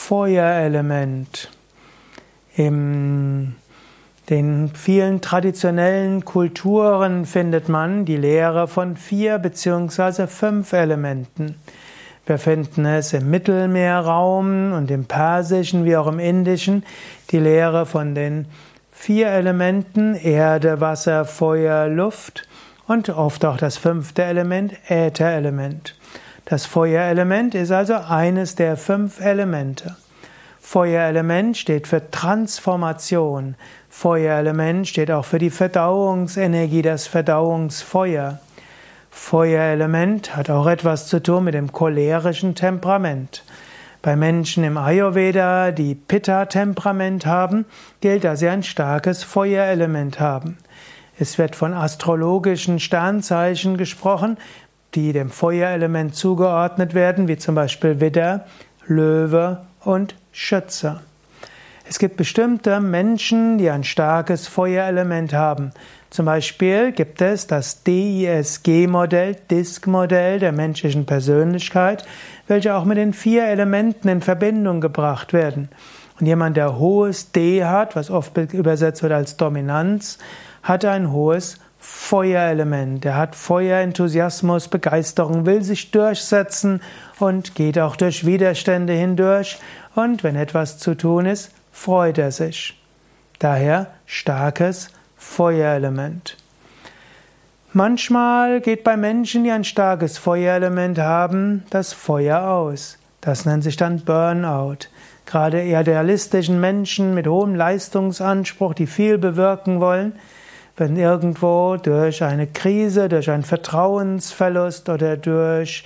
Feuerelement. In den vielen traditionellen Kulturen findet man die Lehre von 4 bzw. 5 Elementen. Wir finden es im Mittelmeerraum und im Persischen wie auch im Indischen, die Lehre von den 4 Elementen Erde, Wasser, Feuer, Luft und oft auch das 5. Element Ätherelement. Das Feuerelement ist also eines der 5 Elemente. Feuerelement steht für Transformation. Feuerelement steht auch für die Verdauungsenergie, das Verdauungsfeuer. Feuerelement hat auch etwas zu tun mit dem cholerischen Temperament. Bei Menschen im Ayurveda, die Pitta-Temperament haben, gilt, dass sie ein starkes Feuerelement haben. Es wird von astrologischen Sternzeichen gesprochen, die dem Feuerelement zugeordnet werden, wie zum Beispiel Widder, Löwe und Schütze. Es gibt bestimmte Menschen, die ein starkes Feuerelement haben. Zum Beispiel gibt es das DISG-Modell, DISC-Modell der menschlichen Persönlichkeit, welche auch mit den 4 Elementen in Verbindung gebracht werden. Und jemand, der hohes D hat, was oft übersetzt wird als Dominanz, hat ein hohes Feuerelement. Er hat Feuer, Enthusiasmus, Begeisterung, will sich durchsetzen und geht auch durch Widerstände hindurch. Und wenn etwas zu tun ist, freut er sich. Daher starkes Feuerelement. Manchmal geht bei Menschen, die ein starkes Feuerelement haben, das Feuer aus. Das nennt sich dann Burnout. Gerade idealistischen Menschen mit hohem Leistungsanspruch, die viel bewirken wollen, wenn irgendwo durch eine Krise, durch einen Vertrauensverlust oder durch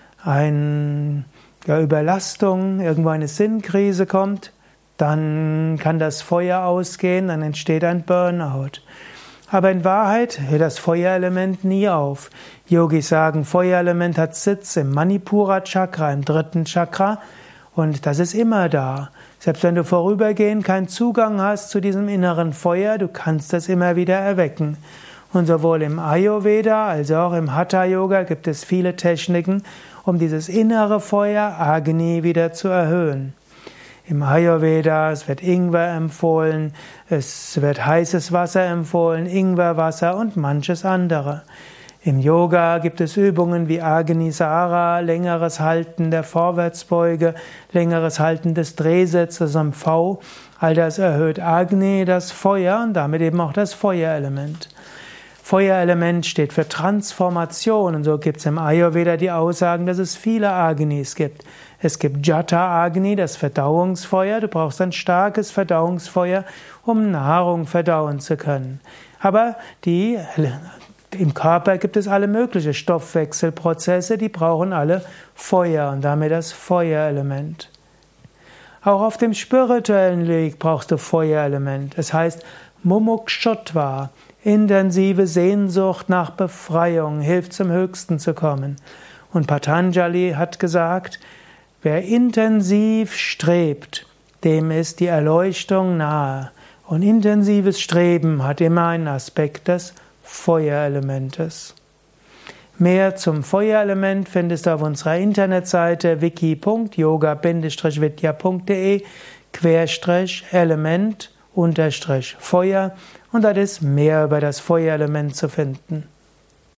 eine Überlastung irgendwo eine Sinnkrise kommt, dann kann das Feuer ausgehen, dann entsteht ein Burnout. Aber in Wahrheit hört das Feuerelement nie auf. Yogis sagen, Feuerelement hat Sitz im Manipura Chakra, im 3. Chakra, und das ist immer da. Selbst wenn du vorübergehend keinen Zugang hast zu diesem inneren Feuer, du kannst es immer wieder erwecken. Und sowohl im Ayurveda als auch im Hatha Yoga gibt es viele Techniken, um dieses innere Feuer Agni wieder zu erhöhen. Im Ayurveda, es wird Ingwer empfohlen, es wird heißes Wasser empfohlen, Ingwerwasser und manches andere. Im Yoga gibt es Übungen wie Agnisara, längeres Halten der Vorwärtsbeuge, längeres Halten des Drehsitzes am V. All das erhöht Agni, das Feuer, und damit eben auch das Feuerelement. Feuerelement steht für Transformation, und so gibt es im Ayurveda die Aussagen, dass es viele Agnis gibt. Es gibt Jata Agni, das Verdauungsfeuer. Du brauchst ein starkes Verdauungsfeuer, um Nahrung verdauen zu können. Aber im Körper gibt es alle möglichen Stoffwechselprozesse, die brauchen alle Feuer und damit das Feuerelement. Auch auf dem spirituellen Weg brauchst du Feuerelement. Es heißt Mumukshutva, intensive Sehnsucht nach Befreiung, hilft zum Höchsten zu kommen. Und Patanjali hat gesagt, wer intensiv strebt, dem ist die Erleuchtung nahe. Und intensives Streben hat immer einen Aspekt des Feuerelementes. Mehr zum Feuerelement findest du auf unserer Internetseite wiki.yoga-vidya.de/element-Feuer und dort ist mehr über das Feuerelement zu finden.